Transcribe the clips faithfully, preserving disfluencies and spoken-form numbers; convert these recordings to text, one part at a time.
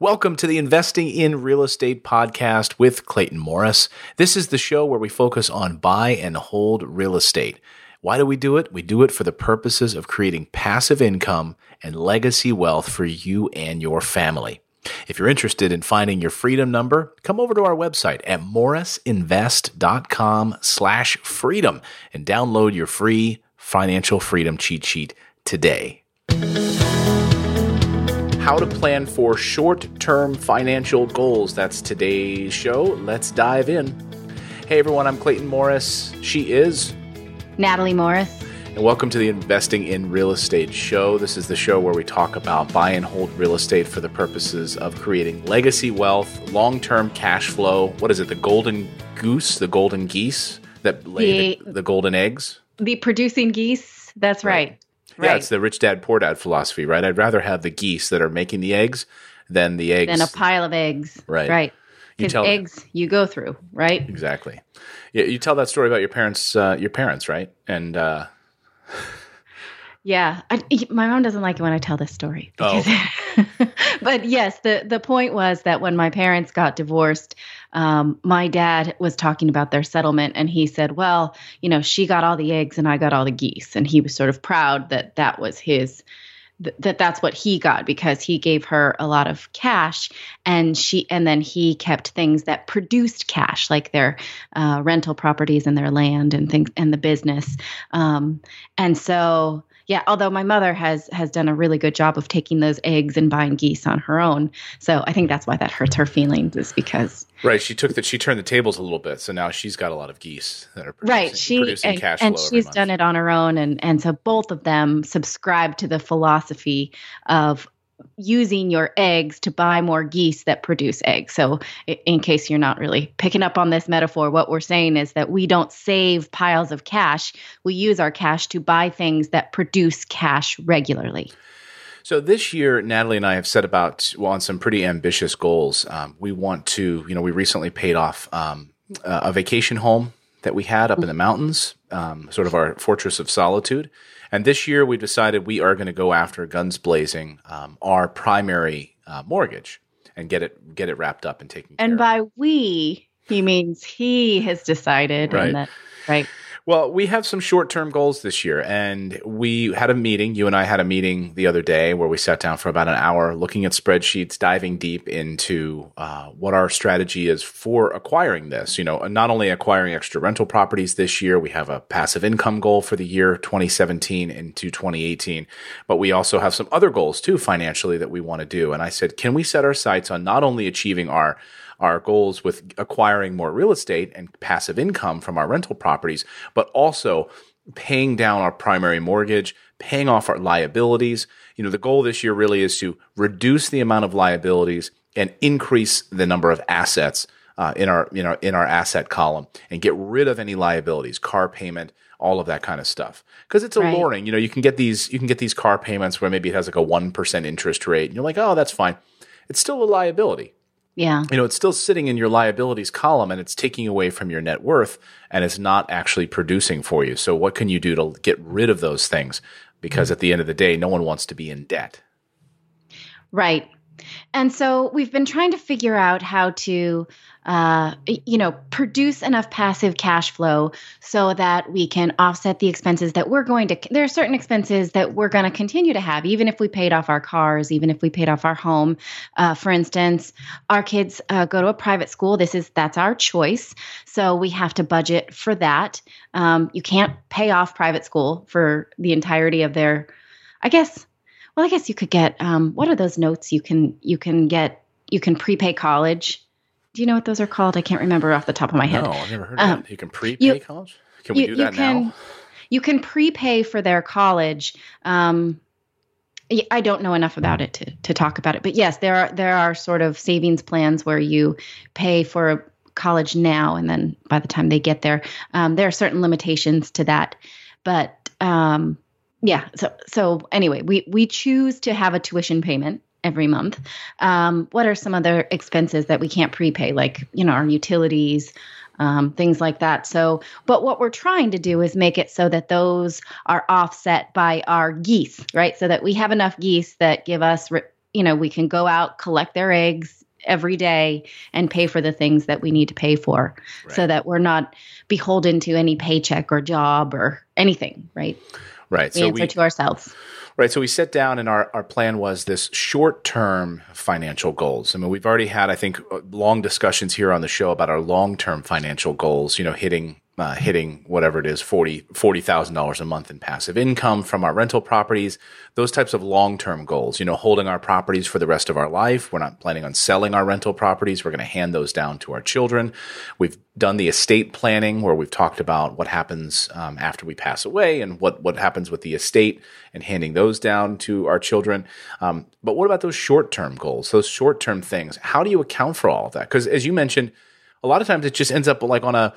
Welcome to the Investing in Real Estate podcast with Clayton Morris. This is the show where we focus on buy and hold real estate. Why do we do it? We do it for the purposes of creating passive income and legacy wealth for you and your family. If you're interested in finding your freedom number, come over to our website at morrisinvest.com slash freedom and download your free financial freedom cheat sheet today. How to plan for short-term financial goals. That's today's show. Let's dive in. Hey everyone, I'm Clayton Morris. She is Natalie Morris. And welcome to the Investing in Real Estate show. This is the show where we talk about buy and hold real estate for the purposes of creating legacy wealth, long-term cash flow. What is it? The golden goose, the golden geese that lay the, the, the golden eggs? The producing geese. That's right. right. Yeah, right. It's the rich dad, poor dad philosophy, right? I'd rather have the geese that are making the eggs than the eggs. Than a pile of eggs. Right. Right. You Because tell eggs you go through, right? Exactly. Yeah, you tell that story about your parents, uh, your parents, right? And uh, yeah, I, my mom doesn't like it when I tell this story. Oh. Because, but yes, the the point was that when my parents got divorced, um, my dad was talking about their settlement, and he said, "Well, you know, she got all the eggs and I got all the geese," and he was sort of proud that that was his. that that's what he got because he gave her a lot of cash and she and then he kept things that produced cash like their uh, rental properties and their land and things and the business. Um, and so, yeah, although my mother has has done a really good job of taking those eggs and buying geese on her own. So I think that's why that hurts her feelings is because. Right. She took that. She turned the tables a little bit. So now she's got a lot of geese that are producing, right. She, producing and, cash and flow she's every done month. it on her own. And, and so both of them subscribe to the philosophy of using your eggs to buy more geese that produce eggs. So in case you're not really picking up on this metaphor, what we're saying is that we don't save piles of cash. We use our cash to buy things that produce cash regularly. So this year, Natalie and I have set about well, on some pretty ambitious goals. Um, we want to, you know, we recently paid off um, a vacation home that we had up in the mountains, um, sort of our fortress of solitude. And this year we decided we are going to go after guns blazing um, our primary uh, mortgage and get it get it wrapped up and taken care And of. by we, he means he has decided. Right. And that, right. Well, we have some short-term goals this year, and we had a meeting. You and I had a meeting the other day where we sat down for about an hour looking at spreadsheets, diving deep into uh, what our strategy is for acquiring this. You know, not only acquiring extra rental properties this year, we have a passive income goal for the year twenty seventeen into twenty eighteen, but we also have some other goals too financially that we want to do. And I said, can we set our sights on not only achieving our our goals with acquiring more real estate and passive income from our rental properties, but also paying down our primary mortgage, paying off our liabilities. You know, the goal this year really is to reduce the amount of liabilities and increase the number of assets uh, in our, you know, in our asset column and get rid of any liabilities, car payment, all of that kind of stuff. Because it's alluring. Right. You know, you can get these, you can get these car payments where maybe it has like a one percent interest rate and you're like, oh, that's fine. It's still a liability. Yeah. You know, it's still sitting in your liabilities column and it's taking away from your net worth and it's not actually producing for you. So what can you do to get rid of those things? Because at the end of the day, no one wants to be in debt. Right. And so we've been trying to figure out how to, uh, you know, produce enough passive cash flow so that we can offset the expenses that we're going to, there are certain expenses that we're going to continue to have, even if we paid off our cars, even if we paid off our home. Uh, for instance, our kids uh, go to a private school. This is, that's our choice. So we have to budget for that. Um, you can't pay off private school for the entirety of their, I guess, Well, I guess you could get, um, what are those notes you can, you can get, you can prepay college. Do you know what those are called? I can't remember off the top of my head. No, I've never heard um, of that. You can prepay you, college? Can we you, do that you can, now? You can prepay for their college. Um, I don't know enough about it to, to talk about it, but yes, there are, there are sort of savings plans where you pay for college now. And then by the time they get there, um, there are certain limitations to that, but, um, yeah. So, so anyway, we, we choose to have a tuition payment every month. Um, what are some other expenses that we can't prepay? Like, you know, our utilities, um, things like that. So, but what we're trying to do is make it so that those are offset by our geese, right? So that we have enough geese that give us, you know, we can go out, collect their eggs every day and pay for the things that we need to pay for, right, so that we're not beholden to any paycheck or job or anything, right? Right. We so answer we, to ourselves. Right. So we sat down and our, our plan was this short-term financial goals. I mean, we've already had, I think, long discussions here on the show about our long-term financial goals, you know, hitting Uh, hitting whatever it is, forty forty thousand dollars a month in passive income from our rental properties, those types of long-term goals, you know, holding our properties for the rest of our life. We're not planning on selling our rental properties. We're going to hand those down to our children. We've done the estate planning where we've talked about what happens um, after we pass away and what, what happens with the estate and handing those down to our children. Um, but what about those short-term goals, those short-term things? How do you account for all of that? Because as you mentioned, a lot of times it just ends up like on a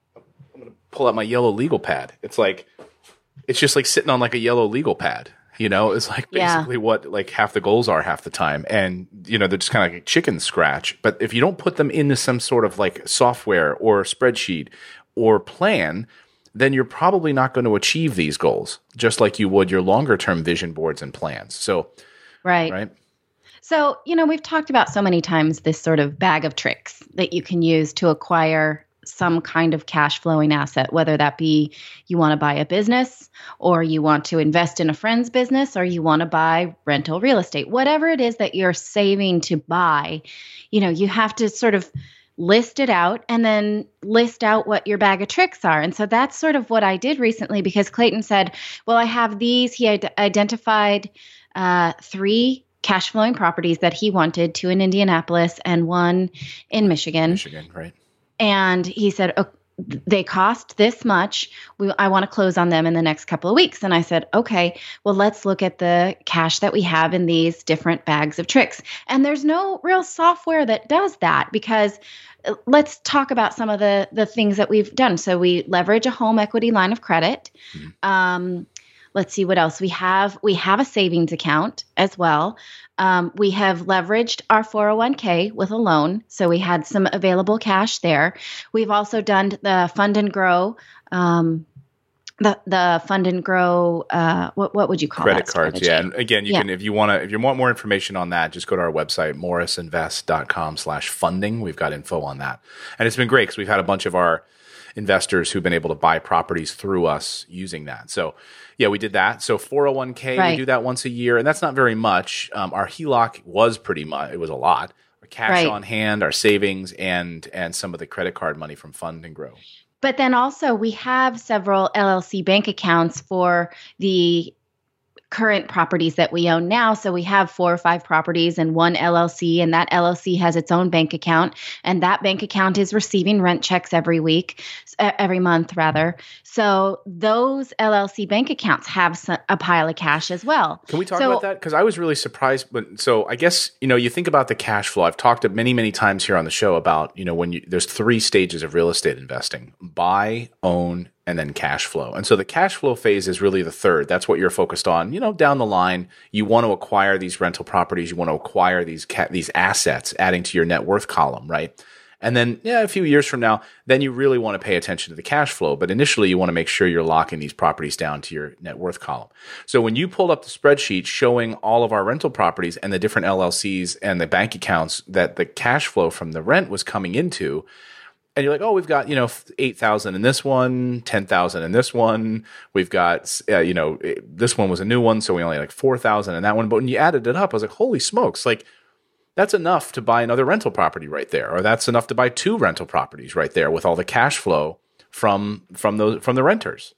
pull out my yellow legal pad. It's like, it's just like sitting on like a yellow legal pad, you know, it's like basically yeah. what like half the goals are half the time. And, you know, they're just kind of like a chicken scratch. But if you don't put them into some sort of like software or spreadsheet or plan, then you're probably not going to achieve these goals, just like you would your longer term vision boards and plans. So, right. Right. So, you know, we've talked about so many times this sort of bag of tricks that you can use to acquire some kind of cash flowing asset, whether that be you want to buy a business or you want to invest in a friend's business or you want to buy rental real estate, whatever it is that you're saving to buy, you know, you have to sort of list it out and then list out what your bag of tricks are. And so that's sort of what I did recently because Clayton said, well, I have these. He had identified uh, three cash flowing properties that he wanted, two in Indianapolis and one in Michigan. Michigan, right. And he said, oh, they cost this much. We, I want to close on them in the next couple of weeks. And I said, okay, well, let's look at the cash that we have in these different bags of tricks. And there's no real software that does that because let's talk about some of the, the things that we've done. So we leverage a home equity line of credit. Mm-hmm. Um, let's see what else we have. We have a savings account as well. Um, we have leveraged our four oh one k with a loan. So we had some available cash there. We've also done the fund and grow, um, the the fund and grow, uh, what what would you call credit that cards? strategy? Yeah. And again, you yeah. can, if you want to, if you want more information on that, just go to our website, morrisinvest.com slash funding. We've got info on that. And it's been great because we've had a bunch of our investors who've been able to buy properties through us using that. So yeah, we did that. So four oh one k, right. We do that once a year, and that's not very much. Um, our H E L O C was pretty much, it was a lot. Our cash right. on hand, our savings, and and some of the credit card money from Fund and Grow. But then also we have several L L C bank accounts for the current properties that we own now. So we have four or five properties and one L L C, and that L L C has its own bank account, and that bank account is receiving rent checks every week, uh, every month rather. So those L L C bank accounts have some, a pile of cash as well. Can we talk so, about that? Because I was really surprised. But so I guess, you know, you think about the cash flow. I've talked many, many times here on the show about, you know, when you, there's three stages of real estate investing: buy, own, and then cash flow. And so the cash flow phase is really the third. That's what you're focused on. You know, down the line, you want to acquire these rental properties. You want to acquire these ca- these assets, adding to your net worth column, right? And then, yeah, a few years from now, then you really want to pay attention to the cash flow. But initially, you want to make sure you're locking these properties down to your net worth column. So when you pulled up the spreadsheet showing all of our rental properties and the different L L Cs and the bank accounts that the cash flow from the rent was coming into, and you're like, oh, we've got, you know, eight thousand in this one, ten thousand in this one. We've got, uh, you know, this one was a new one, so we only had like four thousand in that one. But when you added it up, I was like, holy smokes, like that's enough to buy another rental property right there, or that's enough to buy two rental properties right there with all the cash flow from from those from the renters.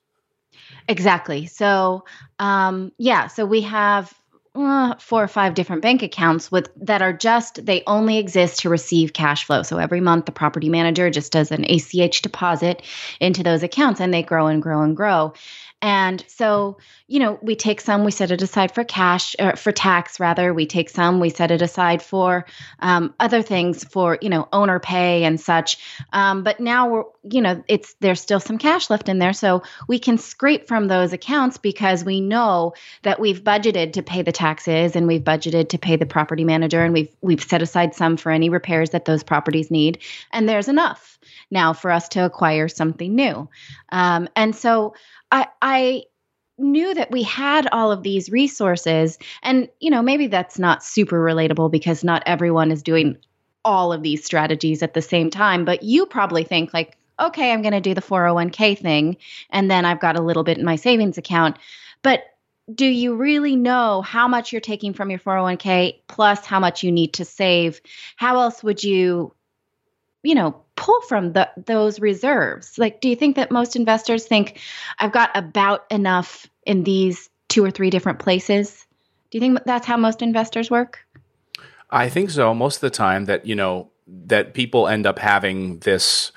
Exactly. So, um, yeah, so we have Uh, four or five different bank accounts with that are just, they only exist to receive cash flow. So every month the property manager just does an A C H deposit into those accounts and they grow and grow and grow. And so, you know, we take some, we set it aside for cash, or for tax rather. We take some, we set it aside for um, other things, for, you know, owner pay and such. Um, but now we're, you know, it's, there's still some cash left in there. So we can scrape from those accounts because we know that we've budgeted to pay the taxes and we've budgeted to pay the property manager, and we've, we've set aside some for any repairs that those properties need. And there's enough now for us to acquire something new. Um, and so I, I, knew that we had all of these resources. And, you know, maybe that's not super relatable because not everyone is doing all of these strategies at the same time. But you probably think like, okay, I'm going to do the four oh one k thing, and then I've got a little bit in my savings account. But do you really know how much you're taking from your four oh one k plus how much you need to save? How else would you, you know, pull from the, those reserves? Like, do you think that most investors think I've got about enough in these two or three different places? Do you think that's how most investors work? I think so. Most of the time that, you know, that people end up having this,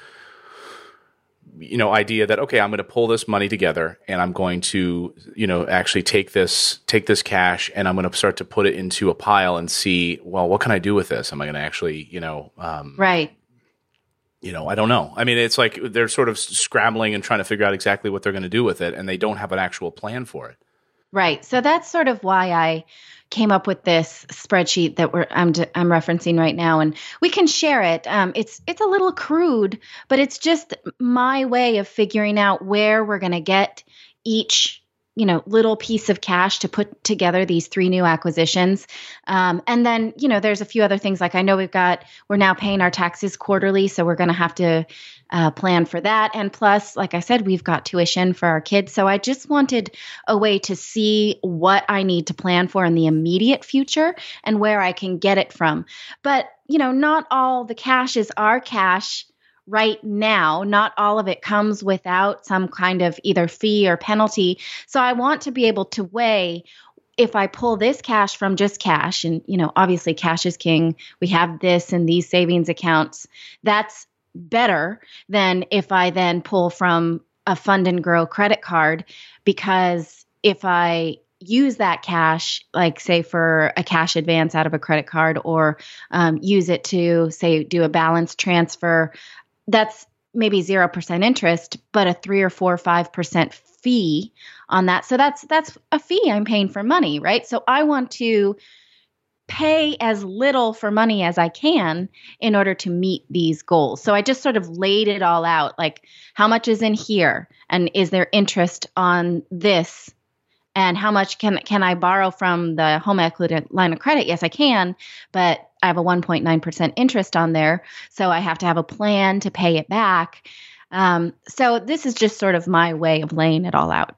you know, idea that, okay, I'm going to pull this money together and I'm going to, you know, actually take this, take this cash and I'm going to start to put it into a pile and see, well, what can I do with this? Am I going to actually, you know, um, right. You know, I don't know. I mean, it's like they're sort of scrambling and trying to figure out exactly what they're going to do with it, and they don't have an actual plan for it. Right. So that's sort of why I came up with this spreadsheet that we're I'm I'm referencing right now, and we can share it. Um, it's it's a little crude, but it's just my way of figuring out where we're going to get each, you know, little piece of cash to put together these three new acquisitions. Um, and then, you know, there's a few other things. Like I know we've got, we're now paying our taxes quarterly, so we're going to have to uh, plan for that. And plus, like I said, we've got tuition for our kids. So I just wanted a way to see what I need to plan for in the immediate future and where I can get it from. But, you know, not all the cash is our cash right now. Not all of it comes without some kind of either fee or penalty. So I want to be able to weigh, if I pull this cash from just cash, and, you know, obviously cash is king. We have this and these savings accounts. That's better than if I then pull from a Fund and Grow credit card, because if I use that cash, like say for a cash advance out of a credit card, or um, use it to say do a balance transfer, that's maybe zero percent interest, but a three or four or five percent fee on that. So that's that's a fee I'm paying for money, right? So I want to pay as little for money as I can in order to meet these goals. So I just sort of laid it all out, like how much is in here, and is there interest on this, and how much can can I borrow from the home equity line of credit? Yes, I can, but I have a one point nine percent interest on there, so I have to have a plan to pay it back. Um, so this is just sort of my way of laying it all out.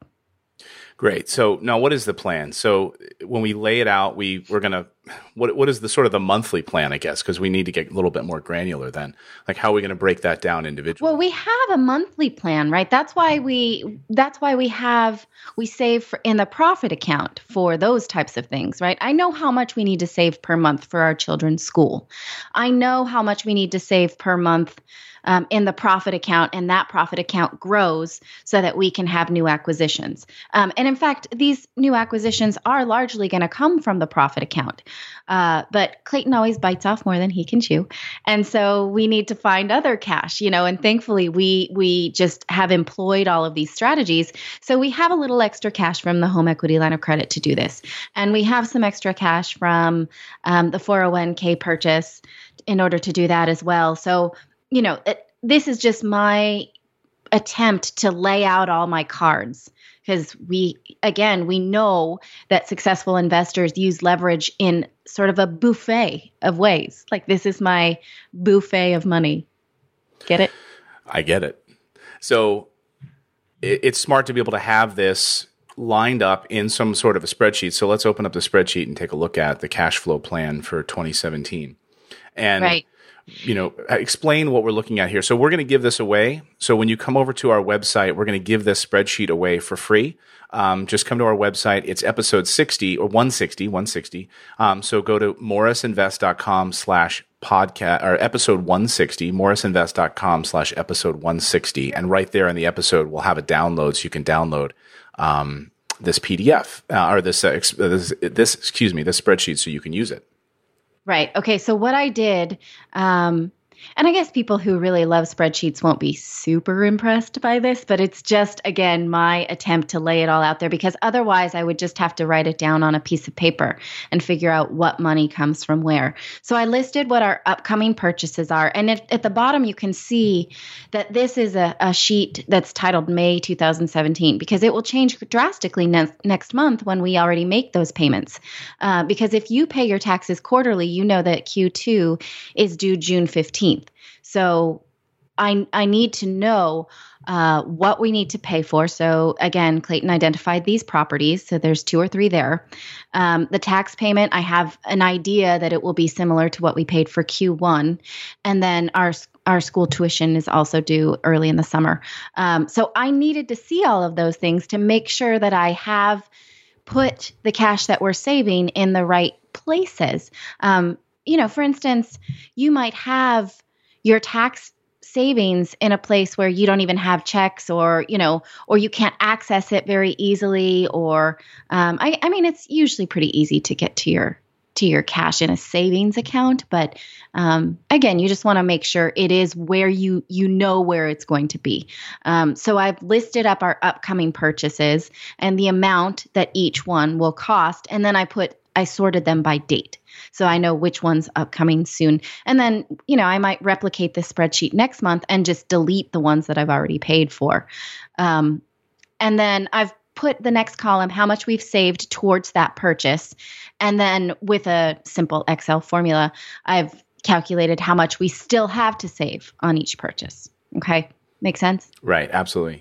Great. So now what is the plan? So when we lay it out, we, we're going to, what what is the sort of the monthly plan, I guess, because we need to get a little bit more granular then. Like how are we going to break that down individually? Well, we have a monthly plan, right? That's why we, that's why we have, we save for, in the profit account for those types of things, right? I know how much we need to save per month for our children's school. I know how much we need to save per month Um, in the profit account, and that profit account grows so that we can have new acquisitions. Um, and in fact, these new acquisitions are largely going to come from the profit account. Uh, but Clayton always bites off more than he can chew. And so we need to find other cash, you know, and thankfully we we just have employed all of these strategies. So we have a little extra cash from the home equity line of credit to do this. And we have some extra cash from um, the four oh one k purchase in order to do that as well. So you know, it, this is just my attempt to lay out all my cards, because we, again, we know that successful investors use leverage in sort of a buffet of ways. Like this is my buffet of money. Get it? I get it. So it, it's smart to be able to have this lined up in some sort of a spreadsheet. So let's open up the spreadsheet and take a look at the cash flow plan for twenty seventeen. And right. you know, explain what we're looking at here. So we're going to give this away. So when you come over to our website, we're going to give this spreadsheet away for free. Um, just come to our website. It's episode sixty or one sixty, one sixty. Um, so go to morrisinvest.com slash podcast or episode one sixty, morrisinvest.com slash episode one sixty. And right there in the episode, we'll have a download so you can download um, this P D F uh, or this, uh, ex- this, this, excuse me, this spreadsheet so you can use it. Right. Okay. So what I did um, And I guess people who really love spreadsheets won't be super impressed by this, but it's just, again, my attempt to lay it all out there, because otherwise I would just have to write it down on a piece of paper and figure out what money comes from where. So I listed what our upcoming purchases are. And at, at the bottom, you can see that this is a, a sheet that's titled May two thousand seventeen, because it will change drastically ne- next month when we already make those payments. Uh, because if you pay your taxes quarterly, you know that Q two is due June fifteenth. So I, I need to know uh, what we need to pay for. So again, Clayton identified these properties. So there's two or three there. Um, the tax payment, I have an idea that it will be similar to what we paid for Q one. And then our our school tuition is also due early in the summer. Um, so I needed to see all of those things to make sure that I have put the cash that we're saving in the right places. Um, you know, for instance, you might have your tax savings in a place where you don't even have checks, or, you know, or you can't access it very easily. Or, um, I, I mean, it's usually pretty easy to get to your, to your cash in a savings account. But, um, again, you just want to make sure it is where you, you know, where it's going to be. Um, so I've listed up our upcoming purchases and the amount that each one will cost. And then I put, I sorted them by date. So I know which one's upcoming soon. And then, you know, I might replicate this spreadsheet next month and just delete the ones that I've already paid for. Um, and then I've put the next column, how much we've saved towards that purchase. And then with a simple Excel formula, I've calculated how much we still have to save on each purchase. Okay. Make sense? Right. Absolutely.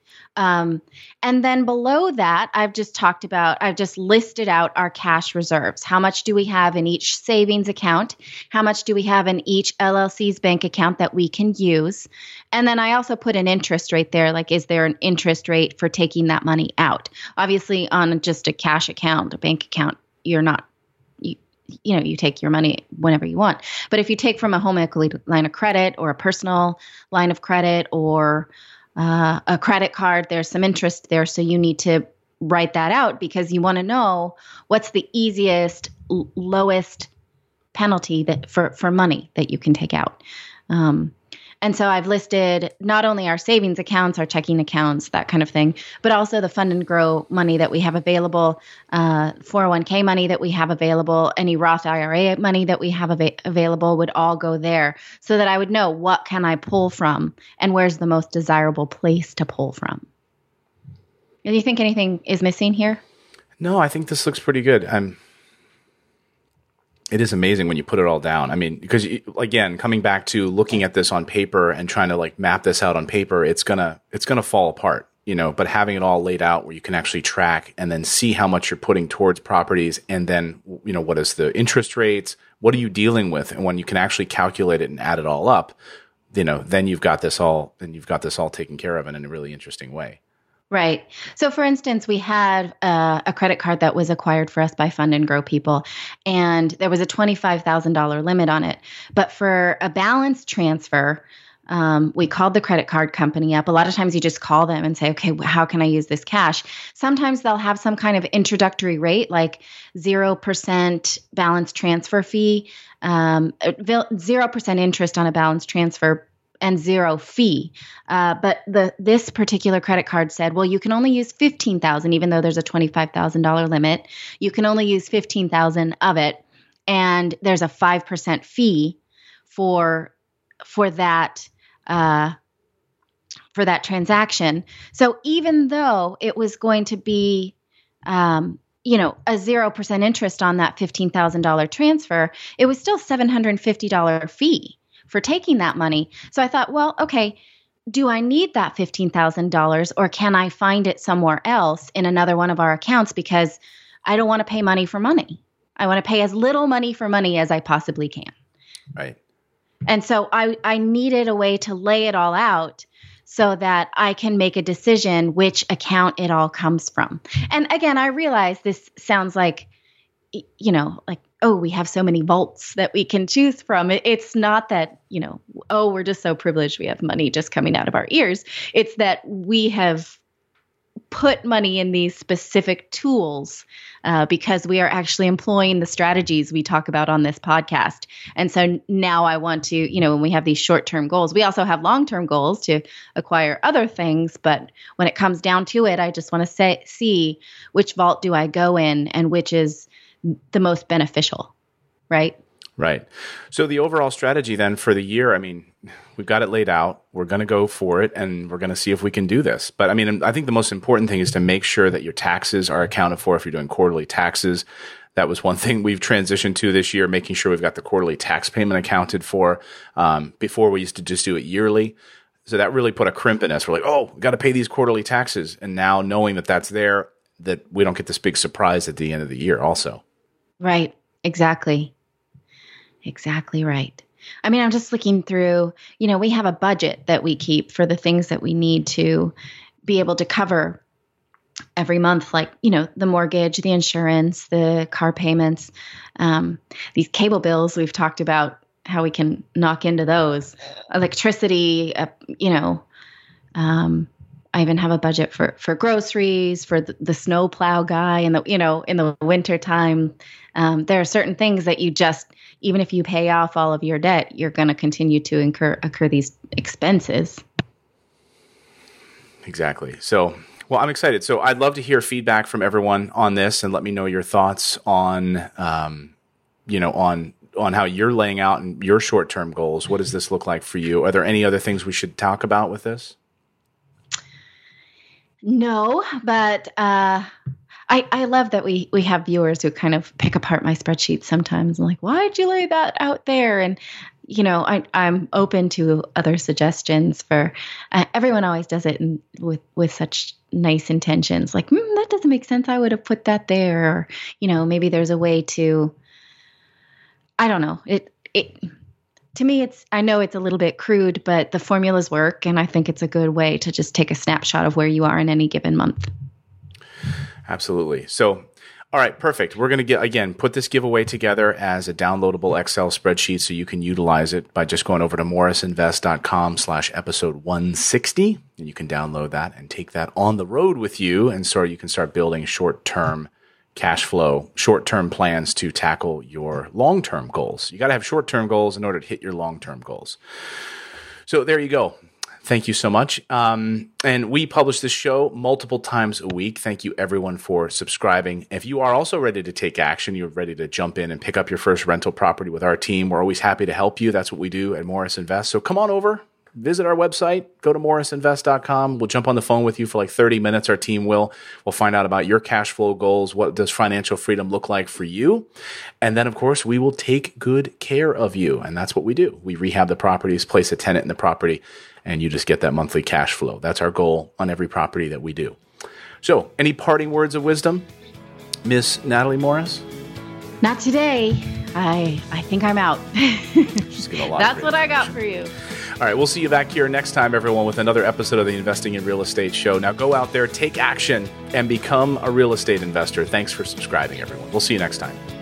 Um, and then below that, I've just talked about, I've just listed out our cash reserves. How much do we have in each savings account? How much do we have in each L L C's bank account that we can use? And then I also put an interest rate there. Like, is there an interest rate for taking that money out? Obviously, on just a cash account, a bank account, you're not, you, you know, you take your money whenever you want. But if you take from a home equity line of credit or a personal line of credit or Uh, a credit card, there's some interest there. So you need to write that out, because you want to know what's the easiest, l- lowest penalty that for, for money that you can take out. Um, and so I've listed not only our savings accounts, our checking accounts, that kind of thing, but also the fund and grow money that we have available, uh, four oh one k money that we have available, any Roth I R A money that we have av- available would all go there, so that I would know what can I pull from and where's the most desirable place to pull from. Do you think anything is missing here? No, I think this looks pretty good. I'm It is amazing when you put it all down. I mean, because again, coming back to looking at this on paper and trying to like map this out on paper, it's gonna it's gonna fall apart, you know. But having it all laid out where you can actually track and then see how much you're putting towards properties, and then, you know, what is the interest rates, what are you dealing with, and when you can actually calculate it and add it all up, you know, then you've got this all then you've got this all taken care of in a really interesting way. Right. So, for instance, we had uh, a credit card that was acquired for us by Fund and Grow people, and there was a twenty-five thousand dollars limit on it. But for a balance transfer, um, we called the credit card company up. A lot of times you just call them and say, okay, how can I use this cash? Sometimes they'll have some kind of introductory rate, like zero percent balance transfer fee, um, zero percent interest on a balance transfer, and zero fee. Uh, but the this particular credit card said, well, you can only use fifteen thousand dollars, even though there's a twenty-five thousand dollars limit. You can only use fifteen thousand dollars of it. And there's a five percent fee for, for that, uh, for that transaction. So even though it was going to be, um, you know, a zero percent interest on that fifteen thousand dollars transfer, it was still seven hundred fifty dollars fee for taking that money. So I thought, well, okay, do I need that fifteen thousand dollars, or can I find it somewhere else in another one of our accounts? Because I don't want to pay money for money. I want to pay as little money for money as I possibly can. Right. And so I, I needed a way to lay it all out so that I can make a decision which account it all comes from. And again, I realize this sounds like, you know, like, oh, we have so many vaults that we can choose from. It's not that, you know, oh, we're just so privileged we have money just coming out of our ears. It's that we have put money in these specific tools uh, because we are actually employing the strategies we talk about on this podcast. And so now I want to, you know, when we have these short-term goals, we also have long-term goals to acquire other things. But when it comes down to it, I just want to say, see which vault do I go in and which is the most beneficial, right? Right. So the overall strategy then for the year, I mean, we've got it laid out. We're going to go for it, and we're going to see if we can do this. But I mean, I think the most important thing is to make sure that your taxes are accounted for if you're doing quarterly taxes. That was one thing we've transitioned to this year, making sure we've got the quarterly tax payment accounted for. Um, before we used to just do it yearly. So that really put a crimp in us. We're like, oh, we got to pay these quarterly taxes. And now knowing that that's there, that we don't get this big surprise at the end of the year also. Right. Exactly. Exactly right. I mean, I'm just looking through, you know, we have a budget that we keep for the things that we need to be able to cover every month, like, you know, the mortgage, the insurance, the car payments, um, these cable bills. We've talked about how we can knock into those, electricity, uh, you know, um, I even have a budget for, for groceries, for the, the snow plow guy, and the, you know, in the winter time, um, there are certain things that you just, even if you pay off all of your debt, you're going to continue to incur occur these expenses. Exactly. So, well, I'm excited. So I'd love to hear feedback from everyone on this, and let me know your thoughts on, um, you know, on on how you're laying out and your short-term goals. What does this look like for you? Are there any other things we should talk about with this? No, but uh, I, I love that we we have viewers who kind of pick apart my spreadsheet sometimes. I'm like, why'd you lay that out there? And, you know, I, I'm open to other suggestions for uh, everyone always does it in, with, with such nice intentions. Like, mm, that doesn't make sense. I would have put that there. Or, you know, maybe there's a way to, I don't know. It it. To me, it's, I know it's a little bit crude, but the formulas work. And I think it's a good way to just take a snapshot of where you are in any given month. Absolutely. So, all right, perfect. We're going to get, again, put this giveaway together as a downloadable Excel spreadsheet so you can utilize it by just going over to morrisinvest.com slash episode 160. And you can download that and take that on the road with you. And so you can start building short-term cash flow, short-term plans to tackle your long-term goals. You got to have short-term goals in order to hit your long-term goals. So there you go. Thank you so much. Um, and we publish this show multiple times a week. Thank you, everyone, for subscribing. If you are also ready to take action, you're ready to jump in and pick up your first rental property with our team, we're always happy to help you. That's what we do at Morris Invest. So come on over. Visit our website, go to morris invest dot com. We'll jump on the phone with you for like thirty minutes. Our team will. We'll find out about your cash flow goals. What does financial freedom look like for you? And then, of course, we will take good care of you. And that's what we do. We rehab the properties, place a tenant in the property, and you just get that monthly cash flow. That's our goal on every property that we do. So any parting words of wisdom, Miss Natalie Morris? Not today. I I think I'm out. She's got a lot That's what I got for you. All right, we'll see you back here next time, everyone, with another episode of the Investing in Real Estate Show. Now go out there, take action, and become a real estate investor. Thanks for subscribing, everyone. We'll see you next time.